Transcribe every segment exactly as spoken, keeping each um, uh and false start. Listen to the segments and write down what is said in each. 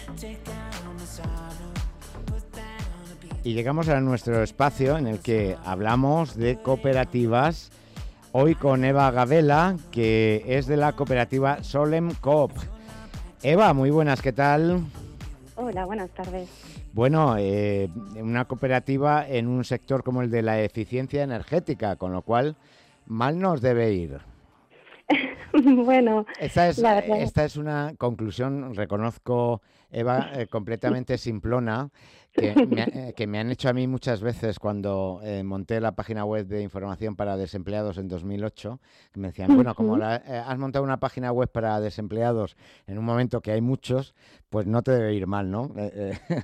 Y llegamos a nuestro espacio en el que hablamos de cooperativas. Hoy con Eva Gavela, que es de la cooperativa Solem Coop. Eva, muy buenas, ¿qué tal? Hola, buenas tardes. Bueno, eh, una cooperativa en un sector como el de la eficiencia energética, con lo cual mal nos debe ir. Bueno, esta es, la verdad... esta es una conclusión, reconozco, Eva, eh, completamente simplona, que me, eh, que me han hecho a mí muchas veces cuando eh, monté la página web de información para desempleados en dos mil ocho, que me decían, bueno, como la, eh, has montado una página web para desempleados en un momento que hay muchos, pues no te debe ir mal, ¿no? Eh, eh.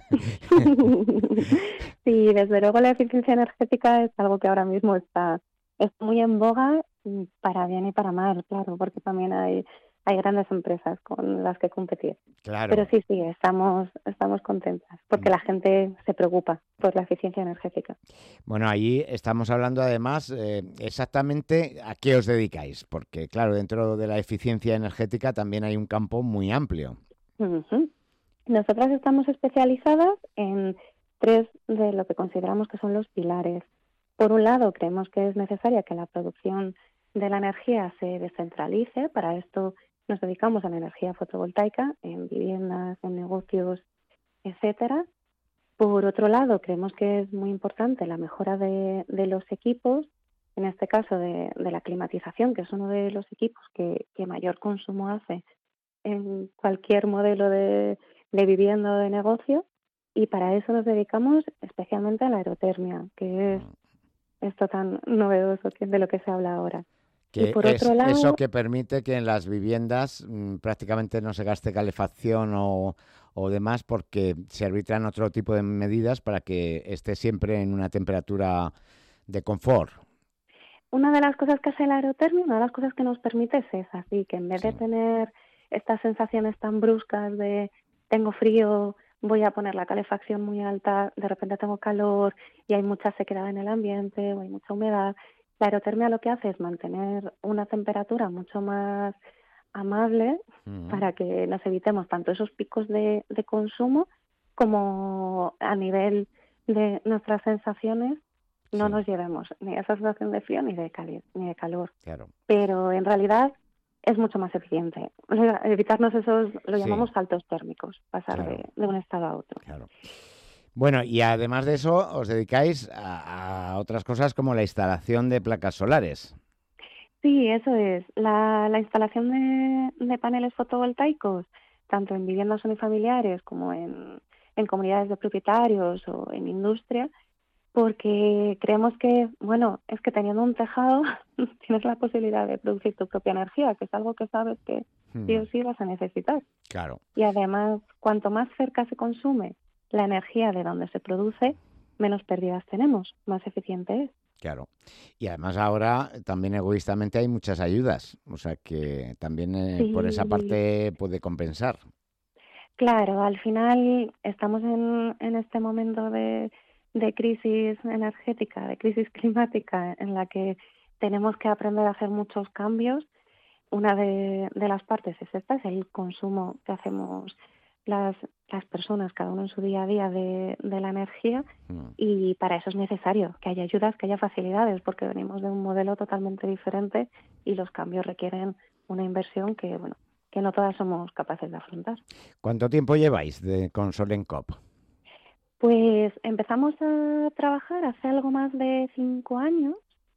Sí, desde luego la eficiencia energética es algo que ahora mismo está, está muy en boga, para bien y para mal, claro, porque también hay, hay grandes empresas con las que competir. Claro. Pero sí, sí, estamos, estamos contentas, porque la gente se preocupa por la eficiencia energética. Bueno, ahí estamos hablando además eh, exactamente a qué os dedicáis, porque claro, dentro de la eficiencia energética también hay un campo muy amplio. Uh-huh. Nosotras estamos especializadas en tres de lo que consideramos que son los pilares. Por un lado, creemos que es necesaria que la producción de la energía se descentralice. Para esto nos dedicamos a la energía fotovoltaica en viviendas, en negocios, etcétera. Por otro lado, creemos que es muy importante la mejora de, de los equipos, en este caso de, de la climatización, que es uno de los equipos que, que mayor consumo hace en cualquier modelo de, de vivienda o de negocio, y para eso nos dedicamos especialmente a la aerotermia, que es esto tan novedoso que de lo que se habla ahora. Que y por es otro lado, eso que permite que en las viviendas mmm, prácticamente no se gaste calefacción o, o demás, porque se arbitran otro tipo de medidas para que esté siempre en una temperatura de confort. Una de las cosas que hace la aerotermia, una de las cosas que nos permite es esa, así que en vez sí. de tener estas sensaciones tan bruscas de tengo frío, voy a poner la calefacción muy alta, de repente tengo calor y hay mucha sequedad en el ambiente o hay mucha humedad, la aerotermia lo que hace es mantener una temperatura mucho más amable uh-huh. para que nos evitemos tanto esos picos de, de consumo como a nivel de nuestras sensaciones no sí. nos llevemos ni esa sensación de frío ni de, cali- ni de calor. Claro. Pero en realidad es mucho más eficiente. O sea, evitarnos esos, lo llamamos sí. saltos térmicos, pasar claro. de, de un estado a otro. Claro. Bueno, y además de eso, os dedicáis a, a otras cosas como la instalación de placas solares. Sí, eso es. La, la instalación de, de paneles fotovoltaicos, tanto en viviendas unifamiliares como en, en comunidades de propietarios o en industria, porque creemos que, bueno, es que teniendo un tejado tienes la posibilidad de producir tu propia energía, que es algo que sabes que hmm. sí o sí vas a necesitar. Claro. Y además, cuanto más cerca se consume la energía de donde se produce, menos pérdidas tenemos, más eficiente es. Claro. Y además ahora también egoístamente hay muchas ayudas, o sea que también eh, sí. por esa parte puede compensar. Claro, al final estamos en, en este momento de, de crisis energética, de crisis climática, en la que tenemos que aprender a hacer muchos cambios. Una de, de las partes es esta, es el consumo que hacemos las, las personas, cada uno en su día a día de, de la energía, mm. y para eso es necesario que haya ayudas, que haya facilidades, porque venimos de un modelo totalmente diferente y los cambios requieren una inversión que, bueno, que no todas somos capaces de afrontar. ¿Cuánto tiempo lleváis de, con Solem Coop? Pues empezamos a trabajar hace algo más de cinco años.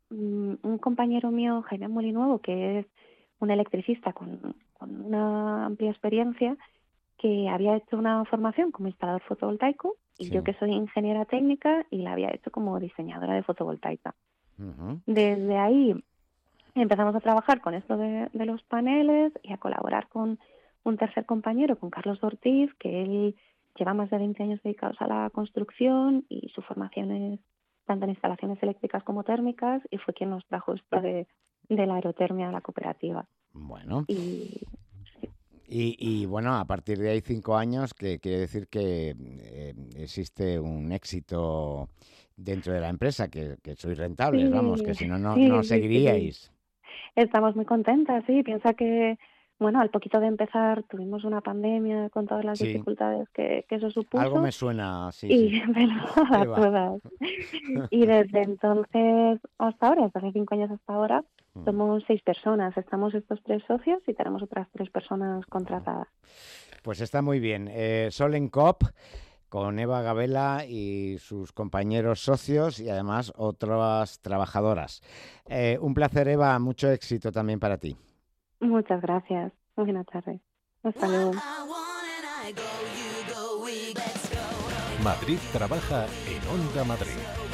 Un compañero mío, Jaime Molinuevo, que es un electricista con, con una amplia experiencia, que había hecho una formación como instalador fotovoltaico, y sí. yo que soy ingeniera técnica y la había hecho como diseñadora de fotovoltaica. Uh-huh. Desde ahí empezamos a trabajar con esto de, de los paneles y a colaborar con un tercer compañero, con Carlos Ortiz, que él lleva más de veinte años dedicados a la construcción y su formación es tanto en instalaciones eléctricas como térmicas, y fue quien nos trajo esto de, de la aerotermia a la cooperativa. Bueno. Y, sí. y, y bueno, a partir de ahí cinco años, que quiere decir que eh, existe un éxito dentro de la empresa, que, que sois rentables, sí, vamos, que si no, no, sí, no sí, seguiríais. Sí. Estamos muy contentas, sí. Piensa que bueno, al poquito de empezar tuvimos una pandemia con todas las Sí, dificultades que, que eso algo supuso me suena, sí, y sí. ¿verdad? A Eva. todas. Y desde entonces hasta ahora, desde hace cinco años hasta ahora, Mm. somos seis personas. Estamos estos tres socios y tenemos otras tres personas contratadas. Pues está muy bien. Eh, Solen Cop con Eva Gabela y sus compañeros socios y además otras trabajadoras. Eh, un placer, Eva. Mucho éxito también para ti. Muchas gracias. Buenas tardes. Hasta luego. Madrid trabaja en Onda Madrid.